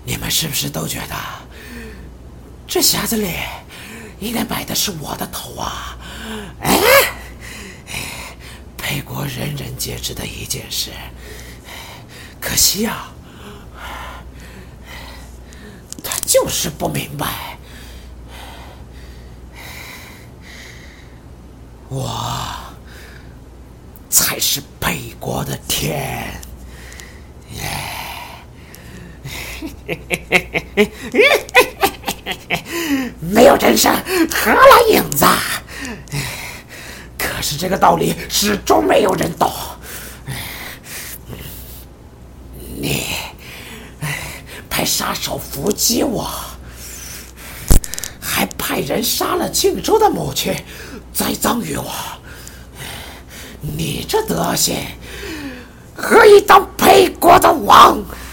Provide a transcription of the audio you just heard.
你们是不是都觉得这匣子里应该摆的是我的头啊？沛国人人皆知的一件事，可惜啊，他就是不明白，我才是沛国的天。没有真身，何来影子？可是这个道理始终没有人懂。你派杀手伏击我，还派人杀了庆州的母亲，栽赃于我。你这德行，何以当沛国的王？